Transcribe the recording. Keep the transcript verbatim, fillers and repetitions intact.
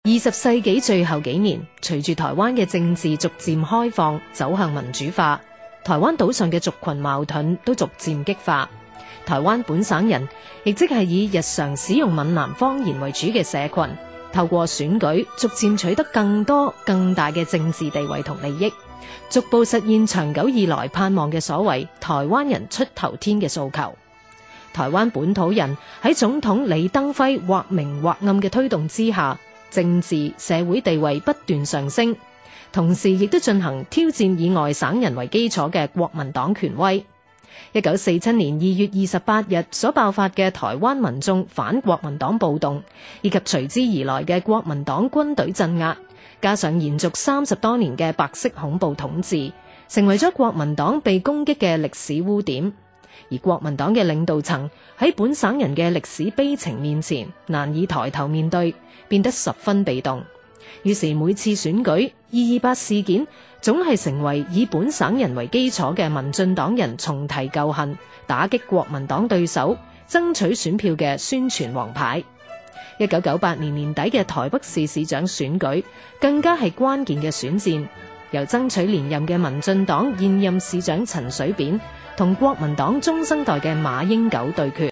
二十世紀最後幾年，隨住台灣嘅政治逐漸開放，走向民主化，台灣島上嘅族群矛盾都逐漸激化。台灣本省人，亦即係以日常使用閩南方言為主嘅社群，透過選舉逐漸取得更多更大嘅政治地位同利益，逐步實現長久以來盼望嘅所謂台灣人出頭天嘅訴求。台灣本土人喺總統李登輝或明或暗嘅推動之下，政治社會地位不斷上升，同時亦都進行挑戰以外省人為基礎嘅國民黨權威。一九四七年二月二十八日所爆發嘅台灣民眾反國民黨暴動，以及隨之而來嘅國民黨軍隊鎮壓，加上延續三十多年嘅白色恐怖統治，成為咗國民黨被攻擊嘅歷史污點。而國民黨嘅領導層喺本省人嘅歷史悲情面前難以抬頭面對，變得十分被動。於是每次選舉，二二八事件總係成為以本省人為基礎嘅民進黨人重提舊恨，打擊國民黨對手，爭取選票嘅宣傳王牌。一九九八年年底嘅台北市市長選舉更加係關鍵嘅選戰，由爭取連任嘅民進黨現任市長陳水扁同國民黨中生代嘅馬英九對決。